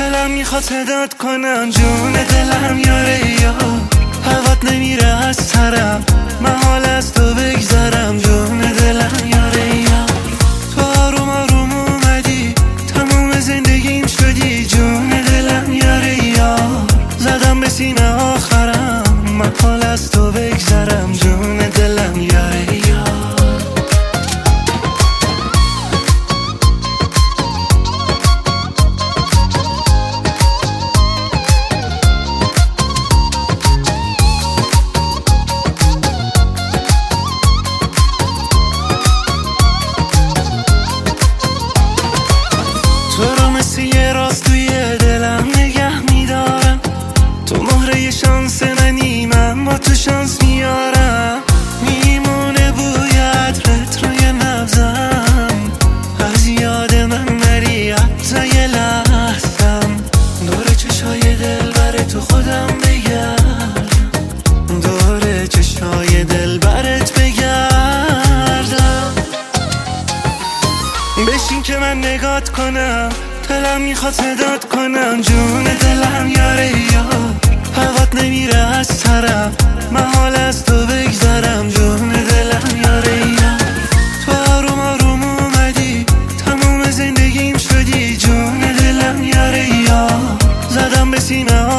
دلم میخواد صدات کنم جون دلم یاره یا هوات نمیره از سرم محال از تو بگذرم جون دلم یاره یا تو آروم آروم اومدی تموم زندگیم شدی جون دلم یاره یا زدم به سینه آخرم محال از تو بگذرم جون دلم یاره یا یه راست توی دلم نگه میدارم تو مهره شانس منی من با تو شانس میارم میمونه بوی عطرت روی نبضم از یاد من نری حتی یه لحظم دور چشای دل برای تو خودم بگردم دور چشای دل برات بگردم بشین که من نگات کنم دلم میخواد صدات کنم جون دلم یاره یا هوات نمیره از سرم محال از تو بگذرم جون دلم یاره یا تو آروم آروم اومدی تموم زندگیم شدی جون دلم یاره یا زدم به سینه